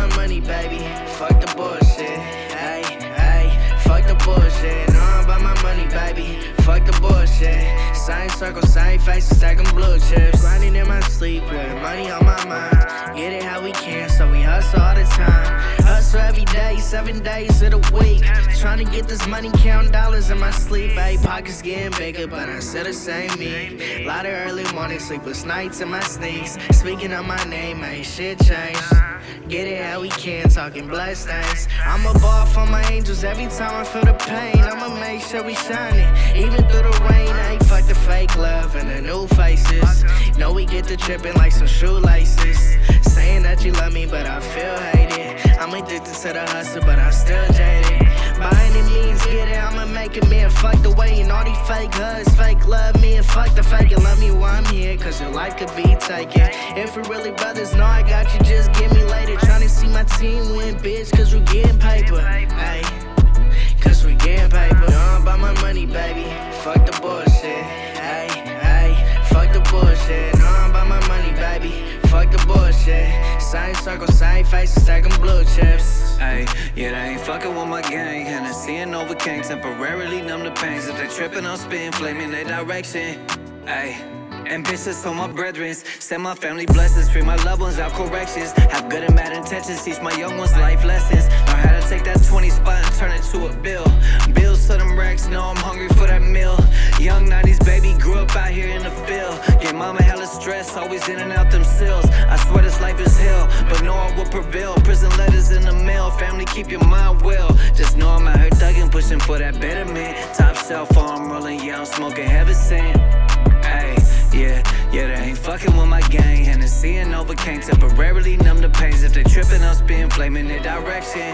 money, baby. Fuck the bullshit. Ay, ay, fuck the bullshit. No, I'm about my money, baby. Fuck the bullshit. Same circle, same faces, stacking blue chips. Grinding in my sleep with money on my mind. Get it how we can, so we hustle all the time. Hustle every day, 7 days of the week. Trying to get this money, counting dollars in my sleep. Ayy, pockets getting bigger, but I still the same me. Lot of early morning, sleepless nights in my sneaks. Speaking of my name, ain't shit changed. Get it how we can, talking blessed things. I'ma ball for my angels every time I feel the pain. I'ma make sure we shining, even through the rain. Ayy, fuck the fake love and the new faces. Know we get to tripping like some shoelaces. Saying that you love me, but I feel hated. I'm addicted to the hustle, but I'm still jaded. By any means, get it, I'ma make it me and fuck the way. And all these fake hugs, fake love me and fuck the fake. And love me while I'm here, cause your life could be taken. If we really brothers, know I got you, just give me later. Tryna see my team win, bitch, cause we getting paper. Ay, cause we getting paper. No, I'm about my money, baby. Fuck the bullshit. Ay, ay, fuck the bullshit. No, I'm about my money, baby. Fuck the bullshit. Same circle, same faces, stacking blue chips. Ayy, yeah, they ain't fucking with my gang. Hennessy and Novocaine temporarily numb the pains. If they tripping, I'm spitting flame in their direction. Ayy, ambitious on my brethren. Send my family blessings, free my loved ones out corrections. Have good and bad intentions, teach my young ones life lessons. Learn how to take that 20 spot and turn it to a bill. Bills to them racks, know I'm hungry for that meal. Young 90s baby, grew up out here in the field. Get mama hella stress, always in and out them sills. I swear this life is hell, but know I will prevail. Prison letters in the mail, family keep your mind well. Just know I'm out here thugging, pushing for that betterment. Top shelf, I'm rolling, yeah, I'm smoking heaven sent. Ayy, yeah, they ain't fucking with my gang. Hennessy and Novocaine temporarily numb the pains. If they tripping, I'm spitting flame in their direction.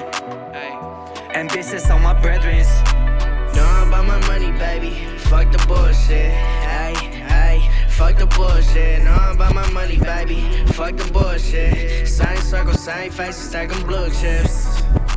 Ayy, ambitious on my brethren. No, I'm about my money, baby. Fuck the bullshit. Ay, ay, fuck the bullshit. No, I'm about my money, baby. Fuck the bullshit. Same circle, same faces, stacking blue chips.